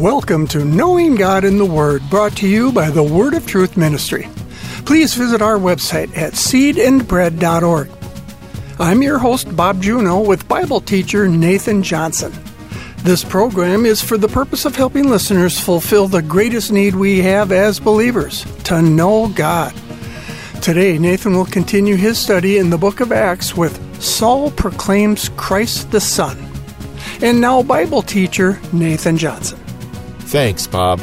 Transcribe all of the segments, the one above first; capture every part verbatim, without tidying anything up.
Welcome to Knowing God in the Word, brought to you by the Word of Truth Ministry. Please visit our website at seed and bread dot org. I'm your host, Bob Juneau, with Bible teacher Nathan Johnson. This program is for the purpose of helping listeners fulfill the greatest need we have as believers, to know God. Today, Nathan will continue his study in the book of Acts with Saul Proclaims Christ the Son. And now, Bible teacher Nathan Johnson. Thanks, Bob.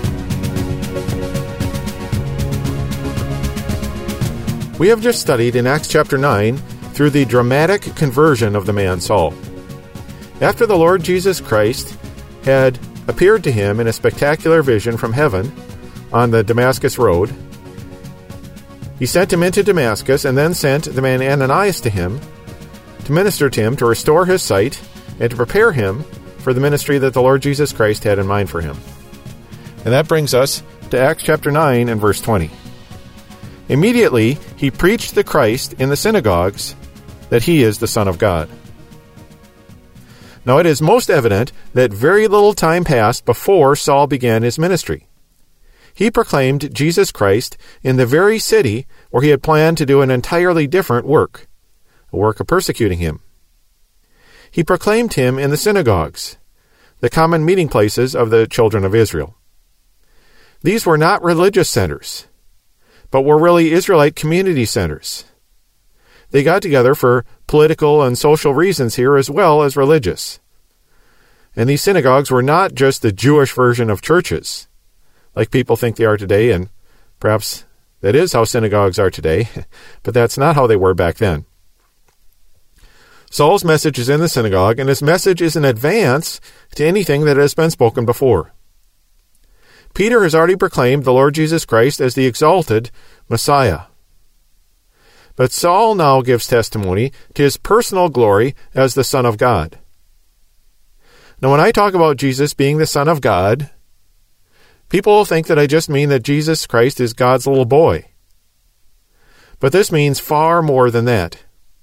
We have just studied in Acts chapter nine through the dramatic conversion of the man Saul. After the Lord Jesus Christ had appeared to him in a spectacular vision from heaven on the Damascus road, he sent him into Damascus and then sent the man Ananias to him to minister to him, to restore his sight, and to prepare him for the ministry that the Lord Jesus Christ had in mind for him. And that brings us to Acts chapter nine and verse twenty. Immediately he preached the Christ in the synagogues, that he is the Son of God. Now it is most evident that very little time passed before Saul began his ministry. He proclaimed Jesus Christ in the very city where he had planned to do an entirely different work, a work of persecuting him. He proclaimed him in the synagogues, the common meeting places of the children of Israel. These were not religious centers, but were really Israelite community centers. They got together for political and social reasons here as well as religious. And these synagogues were not just the Jewish version of churches, like people think they are today, and perhaps that is how synagogues are today, but that's not how they were back then. Saul's message is in the synagogue, and his message is an advance to anything that has been spoken before. Peter has already proclaimed the Lord Jesus Christ as the exalted Messiah. But Saul now gives testimony to his personal glory as the Son of God. Now, when I talk about Jesus being the Son of God, people will think that I just mean that Jesus Christ is God's little boy. But this means far more than that.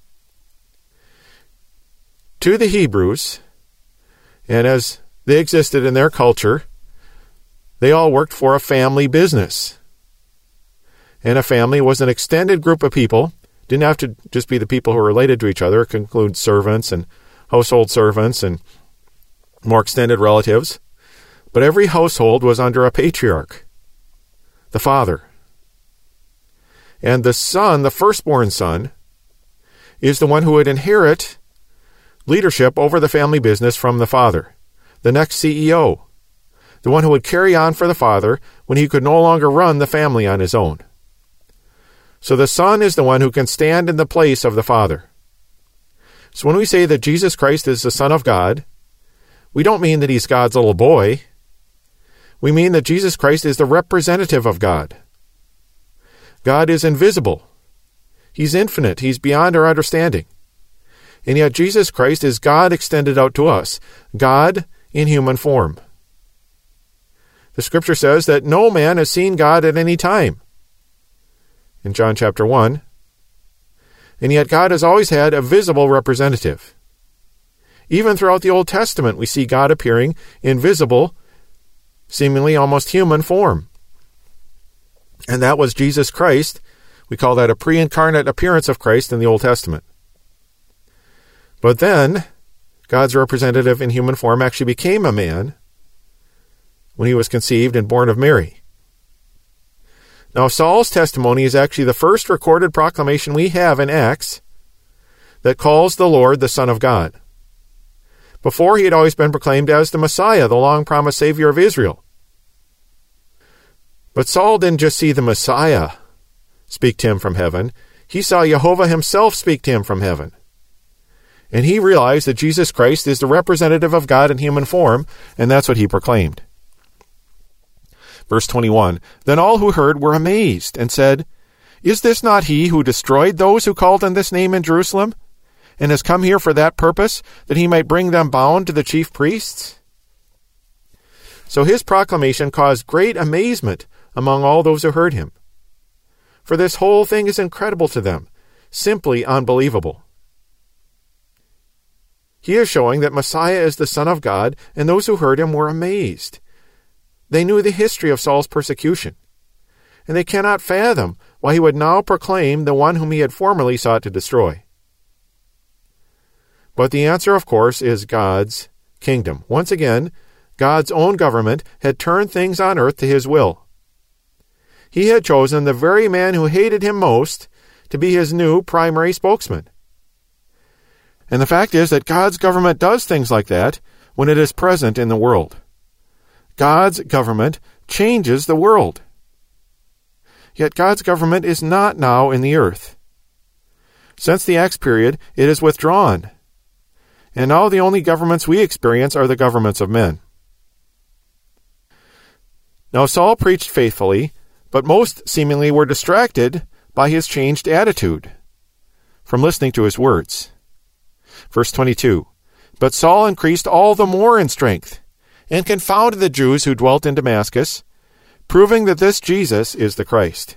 To the Hebrews, and as they existed in their culture, they all worked for a family business. And a family was an extended group of people. Didn't have to just be the people who were related to each other. It could include servants and household servants and more extended relatives. But every household was under a patriarch, the father. And the son, the firstborn son, is the one who would inherit leadership over the family business from the father, the next C E O, the one who would carry on for the father when he could no longer run the family on his own. So the son is the one who can stand in the place of the father. So when we say that Jesus Christ is the Son of God, we don't mean that he's God's little boy. We mean that Jesus Christ is the representative of God. God is invisible. He's infinite. He's beyond our understanding. And yet Jesus Christ is God extended out to us, God in human form. The Scripture says that no man has seen God at any time, in John chapter one. And yet God has always had a visible representative. Even throughout the Old Testament, we see God appearing in visible, seemingly almost human form. And that was Jesus Christ. We call that a pre-incarnate appearance of Christ in the Old Testament. But then, God's representative in human form actually became a man when he was conceived and born of Mary. Now, Saul's testimony is actually the first recorded proclamation we have in Acts that calls the Lord the Son of God. Before, he had always been proclaimed as the Messiah, the long-promised Savior of Israel. But Saul didn't just see the Messiah speak to him from heaven. He saw Jehovah himself speak to him from heaven. And he realized that Jesus Christ is the representative of God in human form, and that's what he proclaimed. Verse twenty-one, Then all who heard were amazed and said, Is this not he who destroyed those who called on this name in Jerusalem, and has come here for that purpose, that he might bring them bound to the chief priests? So his proclamation caused great amazement among all those who heard him. For this whole thing is incredible to them, simply unbelievable. He is showing that Messiah is the Son of God, and those who heard him were amazed. they knew the history of Saul's persecution, and they cannot fathom why he would now proclaim the one whom he had formerly sought to destroy. But the answer, of course, is God's kingdom. Once again, God's own government had turned things on earth to his will. He had chosen the very man who hated him most to be his new primary spokesman. And the fact is that God's government does things like that when it is present in the world. God's government changes the world. Yet God's government is not now in the earth. Since the Acts period, it is withdrawn. And now the only governments we experience are the governments of men. Now Saul preached faithfully, but most seemingly were distracted by his changed attitude from listening to his words. Verse twenty-two, But Saul increased all the more in strength, and confounded the Jews who dwelt in Damascus, proving that this Jesus is the Christ.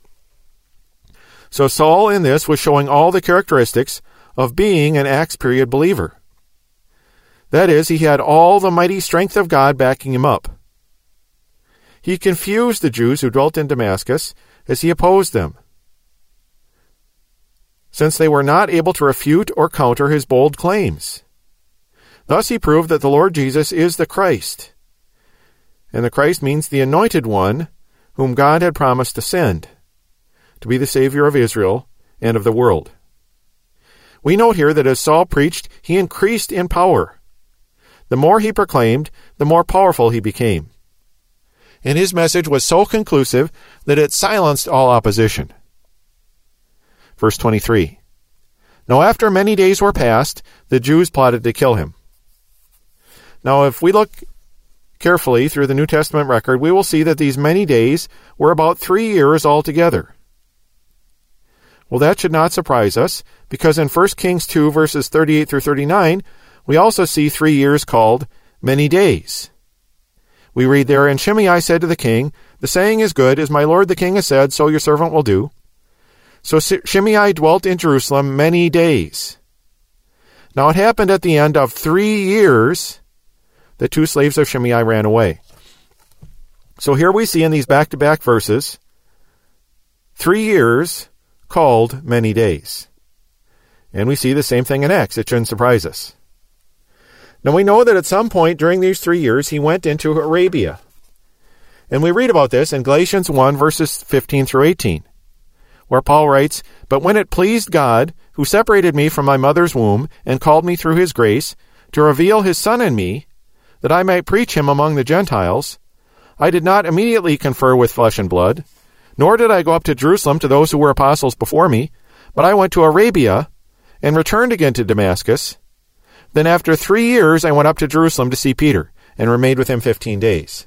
So Saul in this was showing all the characteristics of being an Acts period believer. That is, he had all the mighty strength of God backing him up. He confused the Jews who dwelt in Damascus as he opposed them, since they were not able to refute or counter his bold claims. Thus he proved that the Lord Jesus is the Christ. And the Christ means the anointed one whom God had promised to send to be the Savior of Israel and of the world. We note here that as Saul preached, he increased in power. The more he proclaimed, the more powerful he became. And his message was so conclusive that it silenced all opposition. Verse twenty-three, Now after many days were past, the Jews plotted to kill him. Now if we look carefully through the New Testament record, we will see that these many days were about three years altogether. Well, that should not surprise us, because in First Kings two, verses thirty-eight through thirty-nine, we also see three years called many days. We read there, And Shimei said to the king, The saying is good, as my lord the king has said, so your servant will do. So Shimei dwelt in Jerusalem many days. Now it happened at the end of three years that two slaves of Shimei ran away. So here we see in these back-to-back verses, three years called many days. And we see the same thing in Acts. It shouldn't surprise us. Now we know that at some point during these three years, he went into Arabia. And we read about this in Galatians one, verses fifteen through eighteen, where Paul writes, But when it pleased God, who separated me from my mother's womb, and called me through his grace, to reveal his Son in me, that I might preach him among the Gentiles, I did not immediately confer with flesh and blood, nor did I go up to Jerusalem to those who were apostles before me, but I went to Arabia, and returned again to Damascus. Then after three years I went up to Jerusalem to see Peter, and remained with him fifteen days.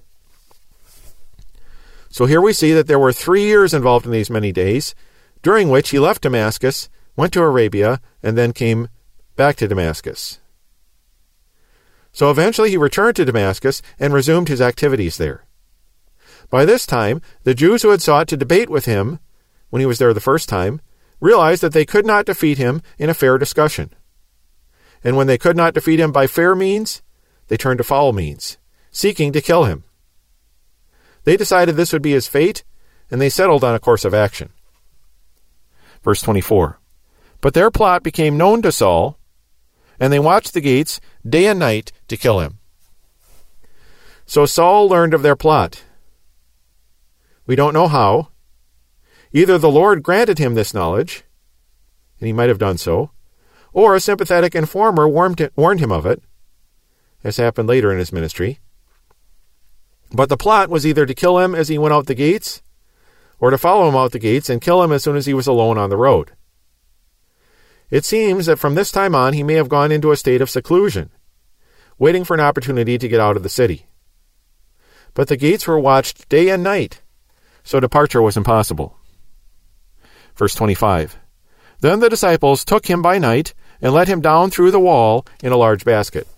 So here we see that there were three years involved in these many days, during which he left Damascus, went to Arabia, and then came back to Damascus. So eventually he returned to Damascus and resumed his activities there. By this time, the Jews who had sought to debate with him when he was there the first time realized that they could not defeat him in a fair discussion. And when they could not defeat him by fair means, they turned to foul means, seeking to kill him. They decided this would be his fate, and they settled on a course of action. Verse twenty-four, But their plot became known to Saul, and they watched the gates day and night to kill him. So Saul learned of their plot. We don't know how. Either the Lord granted him this knowledge, and he might have done so, or a sympathetic informer warned warned him of it, as happened later in his ministry. But the plot was either to kill him as he went out the gates, or to follow him out the gates and kill him as soon as he was alone on the road. It seems that from this time on he may have gone into a state of seclusion, waiting for an opportunity to get out of the city. But the gates were watched day and night, so departure was impossible. Verse twenty-five, Then the disciples took him by night and let him down through the wall in a large basket.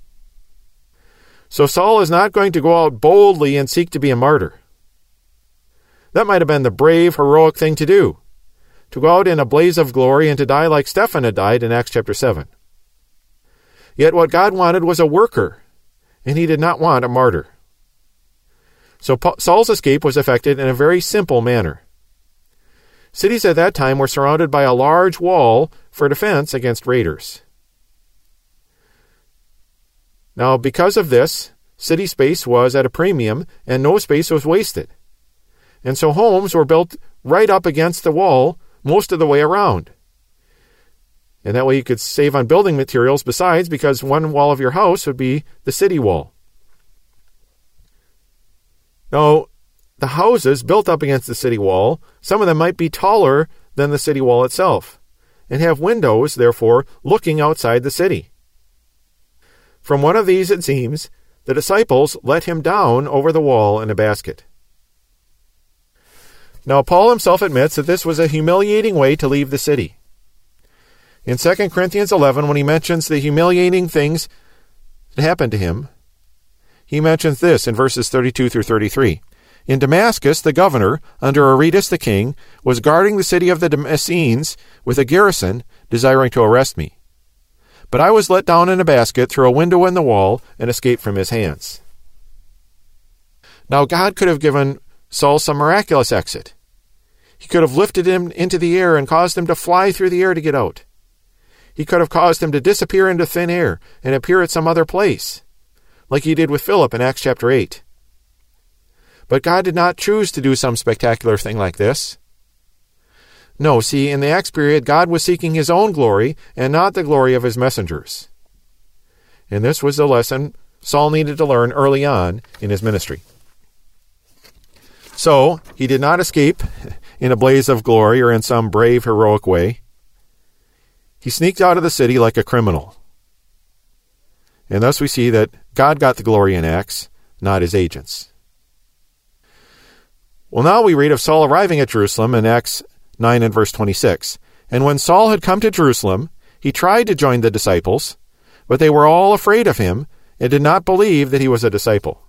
So Saul is not going to go out boldly and seek to be a martyr. That might have been the brave, heroic thing to do, to go out in a blaze of glory and to die like Stephen had died in Acts chapter seven. Yet what God wanted was a worker, and he did not want a martyr. So Saul's escape was effected in a very simple manner. Cities at that time were surrounded by a large wall for defense against raiders. Now, because of this, city space was at a premium and no space was wasted. And so homes were built right up against the wall most of the way around. And that way you could save on building materials besides, because one wall of your house would be the city wall. Now, the houses built up against the city wall, some of them might be taller than the city wall itself, and have windows, therefore, looking outside the city. From one of these, it seems, the disciples let him down over the wall in a basket. Now, Paul himself admits that this was a humiliating way to leave the city. In Second Corinthians eleven, when he mentions the humiliating things that happened to him, he mentions this in verses thirty-two through thirty-three. In Damascus, the governor, under Aretas the king, was guarding the city of the Damascenes with a garrison, desiring to arrest me. But I was let down in a basket through a window in the wall and escaped from his hands. Now God could have given Saul some miraculous exit. He could have lifted him into the air and caused him to fly through the air to get out. He could have caused him to disappear into thin air and appear at some other place, like he did with Philip in Acts chapter eight. But God did not choose to do some spectacular thing like this. No, see, in the Acts period, God was seeking his own glory and not the glory of his messengers. And this was the lesson Saul needed to learn early on in his ministry. So, he did not escape in a blaze of glory or in some brave, heroic way. He sneaked out of the city like a criminal. And thus we see that God got the glory in Acts, not his agents. Well, now we read of Saul arriving at Jerusalem in Acts nine and verse twenty-six. And when Saul had come to Jerusalem, he tried to join the disciples, but they were all afraid of him and did not believe that he was a disciple.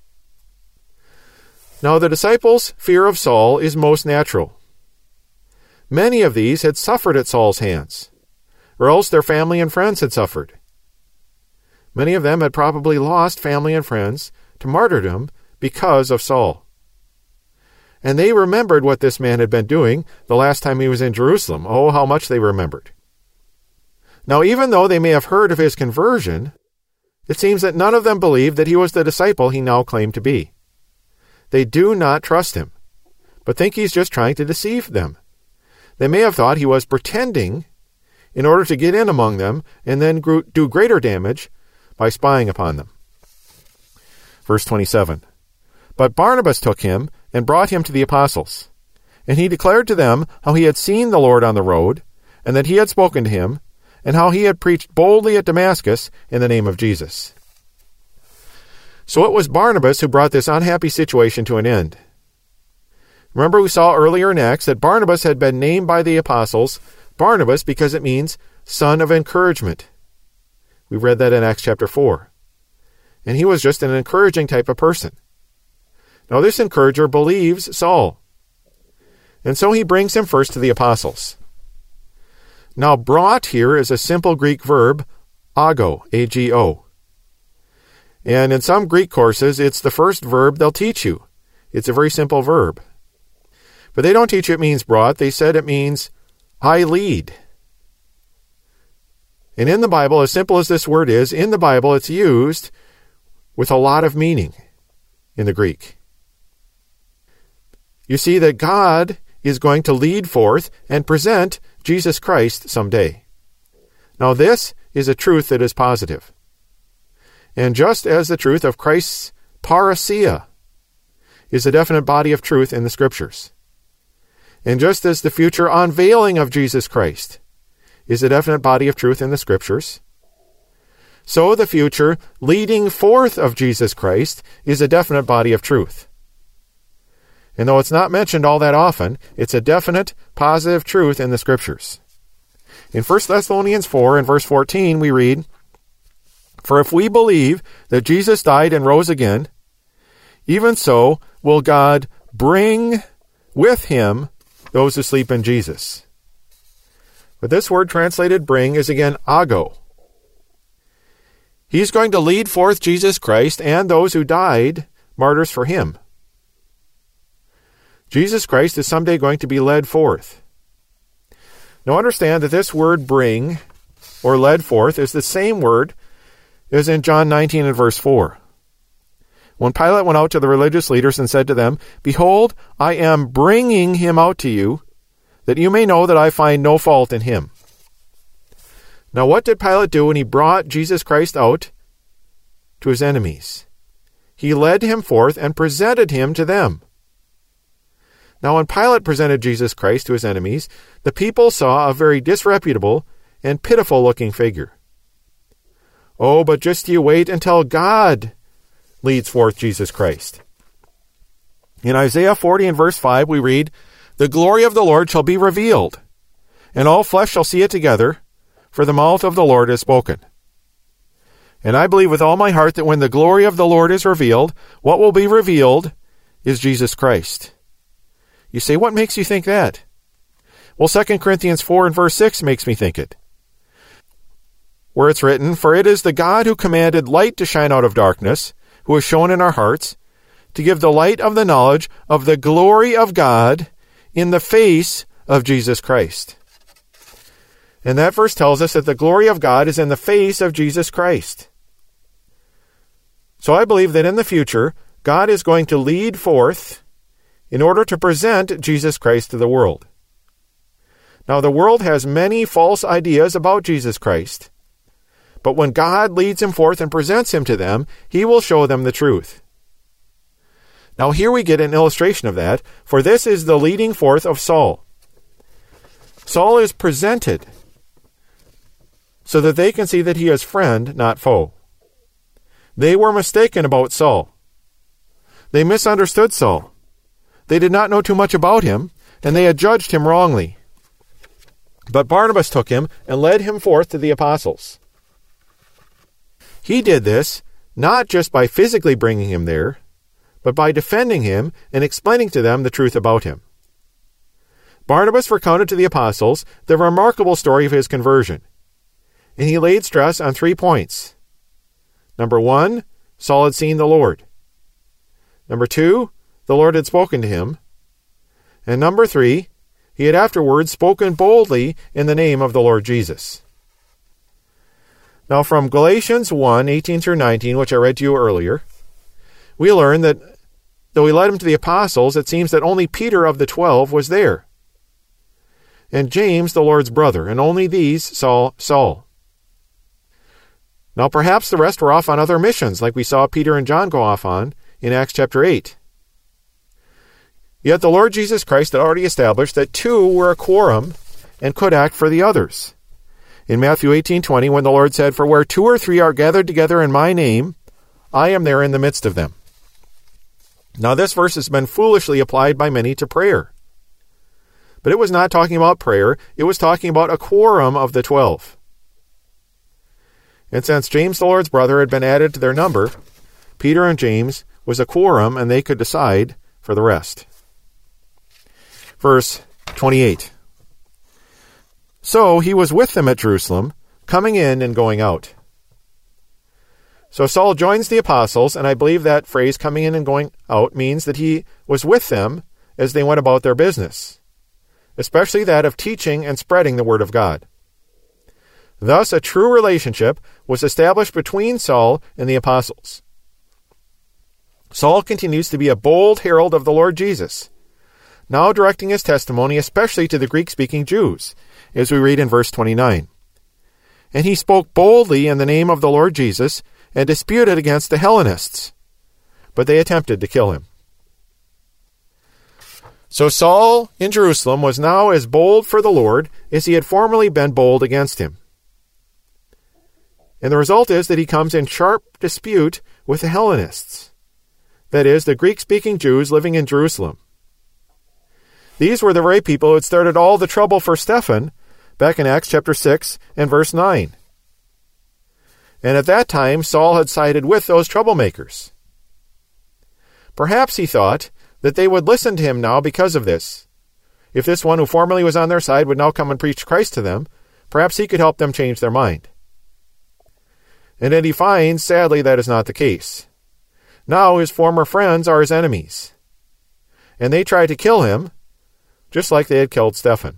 Now the disciples' fear of Saul is most natural. Many of these had suffered at Saul's hands, or else their family and friends had suffered. Many of them had probably lost family and friends to martyrdom because of Saul. And they remembered what this man had been doing the last time he was in Jerusalem. Oh, how much they remembered. Now, even though they may have heard of his conversion, it seems that none of them believed that he was the disciple he now claimed to be. They do not trust him, but think he's just trying to deceive them. They may have thought he was pretending in order to get in among them and then do greater damage by spying upon them. Verse twenty-seven. But Barnabas took him and brought him to the apostles. And he declared to them how he had seen the Lord on the road, and that he had spoken to him, and how he had preached boldly at Damascus in the name of Jesus. So it was Barnabas who brought this unhappy situation to an end. Remember, we saw earlier in Acts that Barnabas had been named by the apostles Barnabas because it means son of encouragement. We read that in Acts chapter four. And he was just an encouraging type of person. Now this encourager believes Saul. And so he brings him first to the apostles. Now brought here is a simple Greek verb, ago, A G O. And in some Greek courses, it's the first verb they'll teach you. It's a very simple verb. But they don't teach you it means brought. They said it means I lead. And in the Bible, as simple as this word is, in the Bible it's used with a lot of meaning in the Greek. You see that God is going to lead forth and present Jesus Christ someday. Now this is a truth that is positive. And just as the truth of Christ's parousia is a definite body of truth in the Scriptures, and just as the future unveiling of Jesus Christ is a definite body of truth in the Scriptures, so the future leading forth of Jesus Christ is a definite body of truth. And though it's not mentioned all that often, it's a definite, positive truth in the Scriptures. In First Thessalonians four and verse fourteen, we read, For if we believe that Jesus died and rose again, even so will God bring with him those who sleep in Jesus. But this word translated bring is again ago. He's going to lead forth Jesus Christ and those who died, martyrs for him, Jesus Christ is someday going to be led forth. Now understand that this word bring, or led forth, is the same word as in John nineteen and verse four. When Pilate went out to the religious leaders and said to them, "Behold, I am bringing him out to you, that you may know that I find no fault in him." Now what did Pilate do when he brought Jesus Christ out to his enemies? He led him forth and presented him to them. Now when Pilate presented Jesus Christ to his enemies, the people saw a very disreputable and pitiful-looking figure. Oh, but just you wait until God leads forth Jesus Christ. In Isaiah forty and verse five we read, "The glory of the Lord shall be revealed, and all flesh shall see it together, for the mouth of the Lord has spoken." And I believe with all my heart that when the glory of the Lord is revealed, what will be revealed is Jesus Christ. You say, what makes you think that? Well, Second Corinthians four and verse six makes me think it. Where it's written, "For it is the God who commanded light to shine out of darkness, who has shone in our hearts, to give the light of the knowledge of the glory of God in the face of Jesus Christ." And that verse tells us that the glory of God is in the face of Jesus Christ. So I believe that in the future, God is going to lead forth in order to present Jesus Christ to the world. Now, the world has many false ideas about Jesus Christ, but when God leads him forth and presents him to them, he will show them the truth. Now, here we get an illustration of that, for this is the leading forth of Saul. Saul is presented so that they can see that he is friend, not foe. They were mistaken about Saul. They misunderstood Saul. They did not know too much about him, and they had judged him wrongly. But Barnabas took him and led him forth to the apostles. He did this not just by physically bringing him there, but by defending him and explaining to them the truth about him. Barnabas recounted to the apostles the remarkable story of his conversion, and he laid stress on three points. Number one, Saul had seen the Lord. Number two, the Lord had spoken to him. And number three, he had afterwards spoken boldly in the name of the Lord Jesus. Now from Galatians one, eighteen through nineteen, which I read to you earlier, we learn that though he led him to the apostles, it seems that only Peter of the twelve was there, and James, the Lord's brother, and only these saw Saul. Now perhaps the rest were off on other missions, like we saw Peter and John go off on in Acts chapter eight. Yet the Lord Jesus Christ had already established that two were a quorum and could act for the others. In Matthew eighteen twenty, when the Lord said, "For where two or three are gathered together in my name, I am there in the midst of them." Now this verse has been foolishly applied by many to prayer. But it was not talking about prayer, it was talking about a quorum of the twelve. And since James the Lord's brother had been added to their number, Peter and James was a quorum and they could decide for the rest. Verse twenty-eight. So he was with them at Jerusalem, coming in and going out. So Saul joins the apostles, and I believe that phrase, coming in and going out, means that he was with them as they went about their business, especially that of teaching and spreading the word of God. Thus, a true relationship was established between Saul and the apostles. Saul continues to be a bold herald of the Lord Jesus, now directing his testimony especially to the Greek-speaking Jews, as we read in verse twenty-nine. And he spoke boldly in the name of the Lord Jesus and disputed against the Hellenists, but they attempted to kill him. So Saul in Jerusalem was now as bold for the Lord as he had formerly been bold against him. And the result is that he comes in sharp dispute with the Hellenists, that is, the Greek-speaking Jews living in Jerusalem. These were the very people who had started all the trouble for Stephen back in Acts chapter six and verse nine. And at that time, Saul had sided with those troublemakers. Perhaps he thought that they would listen to him now because of this. If this one who formerly was on their side would now come and preach Christ to them, perhaps he could help them change their mind. And then he finds, sadly, that is not the case. Now his former friends are his enemies. and they tried to kill him, just like they had killed Stephen.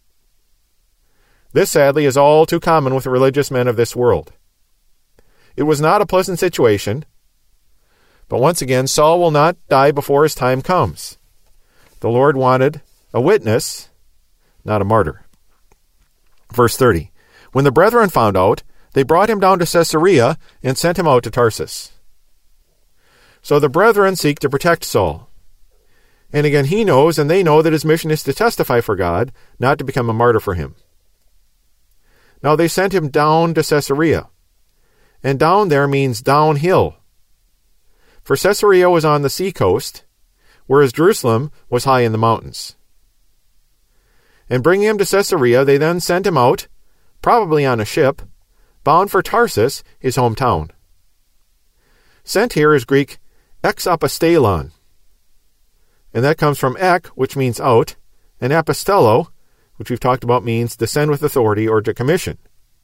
This, sadly, is all too common with the religious men of this world. It was not a pleasant situation, but once again, Saul will not die before his time comes. The Lord wanted a witness, not a martyr. Verse thirty. When the brethren found out, they brought him down to Caesarea and sent him out to Tarsus. So the brethren seek to protect Saul. And again, he knows and they know that his mission is to testify for God, not to become a martyr for him. Now they sent him down to Caesarea. And down there means downhill. For Caesarea was on the seacoast, whereas Jerusalem was high in the mountains. And bringing him to Caesarea, they then sent him out, probably on a ship, bound for Tarsus, his hometown. Sent here is Greek ex apostellon, and that comes from ek, which means out, and apostello, which we've talked about means to send with authority or to commission.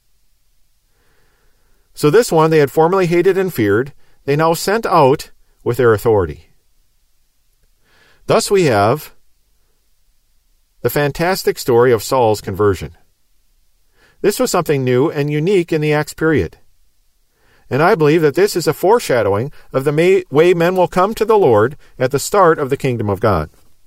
So this one they had formerly hated and feared, they now sent out with their authority. Thus we have the fantastic story of Saul's conversion. This was something new and unique in the Acts period. And I believe that this is a foreshadowing of the may, way men will come to the Lord at the start of the kingdom of God.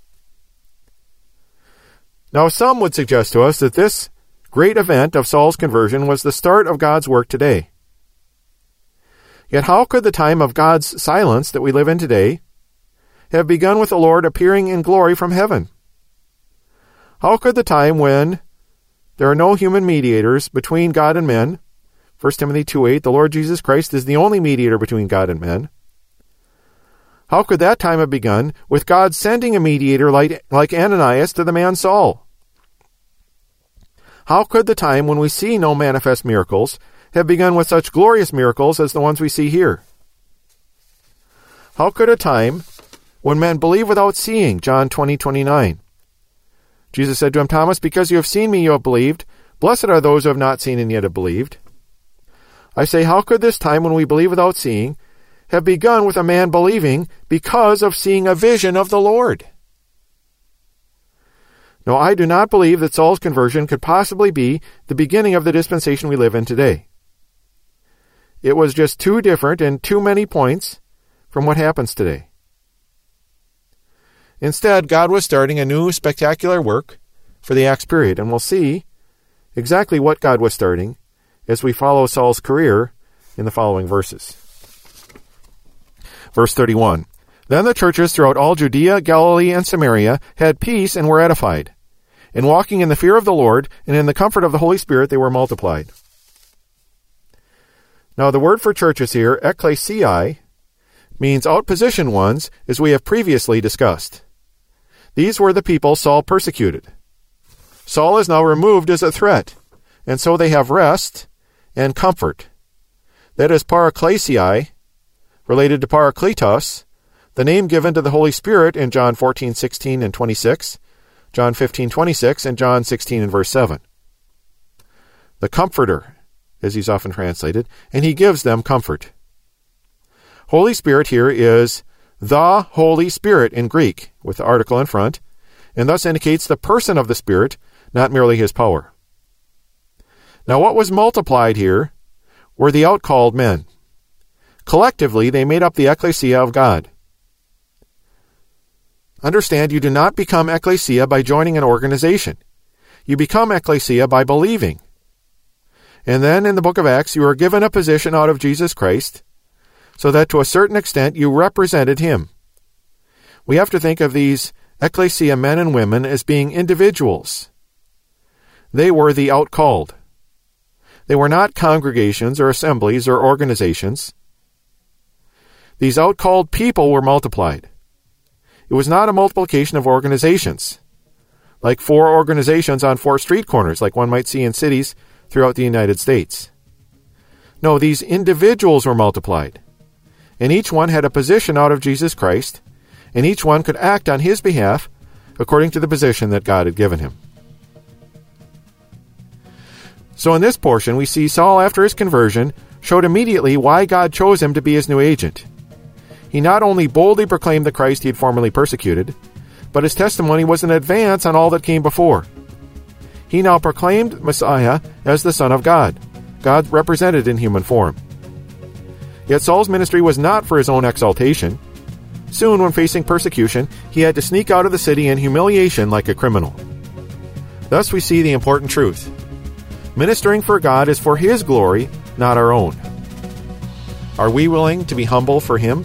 Now, some would suggest to us that this great event of Saul's conversion was the start of God's work today. Yet how could the time of God's silence that we live in today have begun with the Lord appearing in glory from heaven? How could the time when there are no human mediators between God and men, First Timothy two eight, the Lord Jesus Christ is the only mediator between God and men, how could that time have begun with God sending a mediator like, like Ananias to the man Saul? How could the time when we see no manifest miracles have begun with such glorious miracles as the ones we see here? How could a time when men believe without seeing, John twenty twenty-nine? Jesus said to him, Thomas, because you have seen me, you have believed. Blessed are those who have not seen and yet have believed. I say, how could this time when we believe without seeing have begun with a man believing because of seeing a vision of the Lord? No, I do not believe that Saul's conversion could possibly be the beginning of the dispensation we live in today. It was just too different and too many points from what happens today. Instead, God was starting a new spectacular work for the Acts period, and we'll see exactly what God was starting as we follow Saul's career in the following verses. Verse thirty-one, Then the churches throughout all Judea, Galilee, and Samaria had peace and were edified. And walking in the fear of the Lord and in the comfort of the Holy Spirit, they were multiplied. Now, the word for churches here, ecclesiae, means outposition ones, as we have previously discussed. These were the people Saul persecuted. Saul is now removed as a threat, and so they have rest and comfort. That is paraklesiae, related to parakletos, the name given to the Holy Spirit in John fourteen sixteen and twenty-six, John fifteen twenty-six, and John sixteen and verse seven. The Comforter, as he's often translated, and he gives them comfort. Holy Spirit here is the Holy Spirit in Greek, with the article in front, and thus indicates the person of the Spirit, not merely his power. Now what was multiplied here were the outcalled men. Collectively, they made up the ecclesia of God. Understand, you do not become ecclesia by joining an organization. You become ecclesia by believing. And then in the book of Acts, you are given a position out of Jesus Christ, so that to a certain extent you represented him. We have to think of these ecclesia men and women as being individuals. They were the outcalled. They were not congregations or assemblies or organizations. These outcalled people were multiplied. It was not a multiplication of organizations, like four organizations on four street corners, like one might see in cities throughout the United States. No, these individuals were multiplied, and each one had a position out of Jesus Christ, and each one could act on his behalf according to the position that God had given him. So in this portion, we see Saul, after his conversion, showed immediately why God chose him to be his new agent. He not only boldly proclaimed the Christ he had formerly persecuted, but his testimony was an advance on all that came before. He now proclaimed Messiah as the Son of God, God represented in human form. Yet Saul's ministry was not for his own exaltation. Soon, when facing persecution, he had to sneak out of the city in humiliation like a criminal. Thus we see the important truth. Ministering for God is for His glory, not our own. Are we willing to be humble for Him?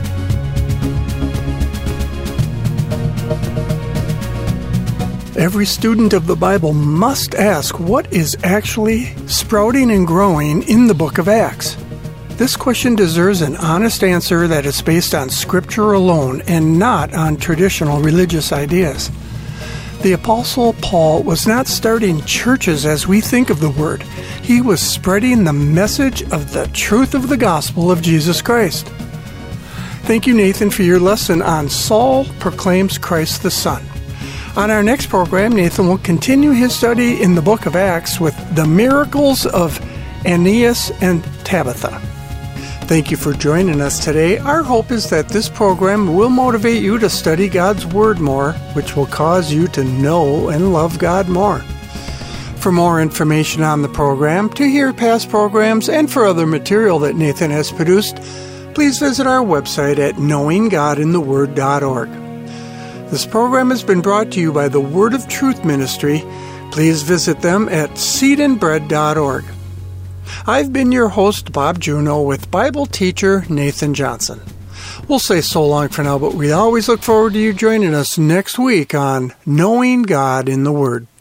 Every student of the Bible must ask what is actually sprouting and growing in the book of Acts. This question deserves an honest answer that is based on Scripture alone and not on traditional religious ideas. The Apostle Paul was not starting churches as we think of the word. He was spreading the message of the truth of the gospel of Jesus Christ. Thank you, Nathan, for your lesson on Saul proclaims Christ the Son. On our next program, Nathan will continue his study in the book of Acts with the miracles of Aeneas and Tabitha. Thank you for joining us today. Our hope is that this program will motivate you to study God's Word more, which will cause you to know and love God more. For more information on the program, to hear past programs, and for other material that Nathan has produced, please visit our website at knowing god in the word dot org. This program has been brought to you by the Word of Truth Ministry. Please visit them at seed and bread dot org. I've been your host, Bob Juneau, with Bible teacher Nathan Johnson. We'll say so long for now, but we always look forward to you joining us next week on Knowing God in the Word.